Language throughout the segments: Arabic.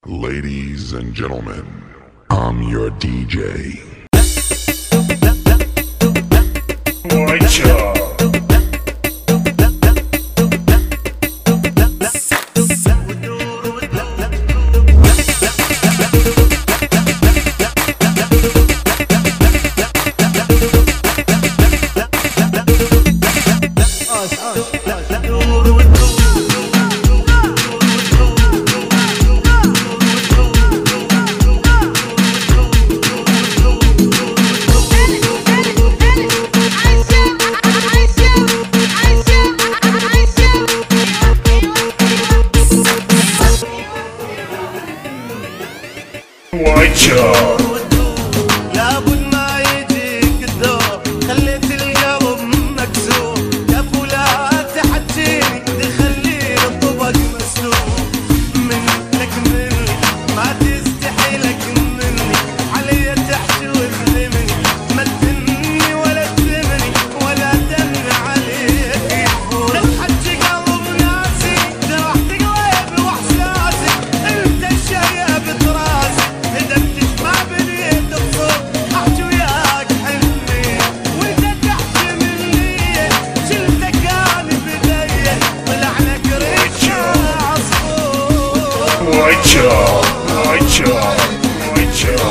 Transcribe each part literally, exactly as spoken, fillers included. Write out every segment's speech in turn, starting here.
Ladies and gentlemen, I'm your D J. White Joe. لابد ما يجيك الدور، خليت القلب مكسور، يا فولا تحجيني تخلي الطبق مسلوق، منك مني ما تستحي لك مني، علي تحشي وتلمني، ما تدني ولا تلمني ولا تمنع عليك يفور، تحجي قلب ناسي جرحت قلبي واحساسي، انت الشيء بتراسي White Joe, White Joe, White Joe.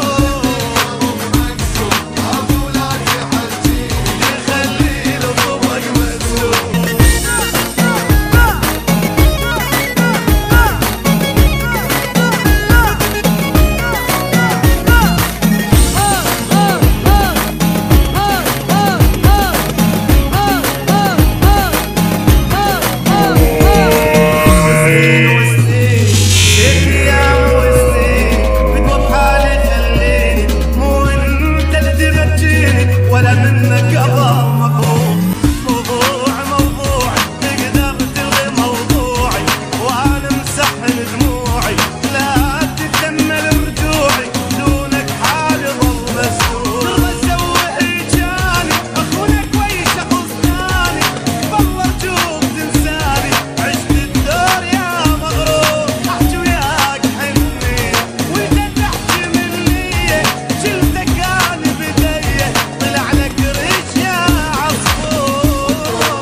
ولا منك قضاء مفروض، موضوع موضوعي تقدر تلغي موضوعي، وانا مسحن دموعي لا تتأمل رجوعي، دونك حالي ظل مسدود، ترى سوي جاني اخونك ويا شخص ثاني، والله ارجوك تنساني، عشت الدور يا مغرور، احكي وياك حني وانت تحكي مني، شلتك انا بديه طلع لك ريش يا عصفور،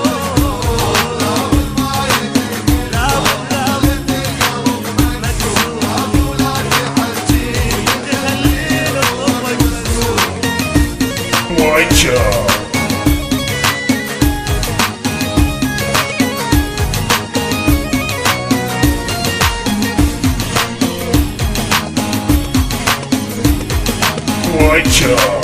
لابد لابد مكسور، تخلي الطبق مسدود. White Joe. White Joe.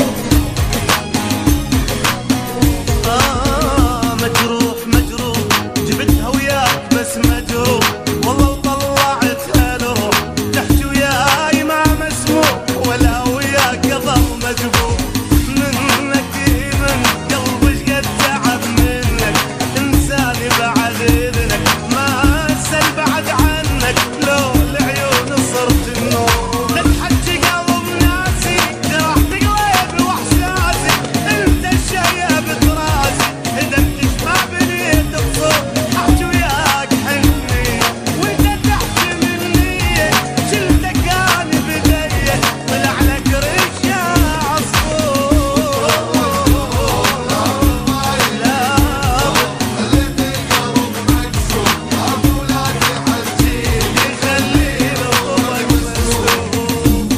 آه مجروح مجروح جبتها وياك بس مجروح، والله وطلعتها لروح، تحكي وياي ما مسموع ولا وياك ظل مجبور، منك من قلبي شقد تعب منك، انساني بعد اذنك ما اسال بعد عنك، لو العيون صرت النور، تحكي قلب ناسي جرحت قلبي واحساسي، انت الشيء بتراسي، اذا بتسمع بنيت بصوت، احكي وياك حني وانت تحكي مني، شلتك انا بديه طلع لك ريش يا عصفور، لابد يخلي الطبق مسدود.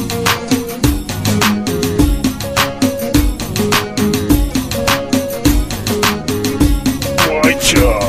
White Joe.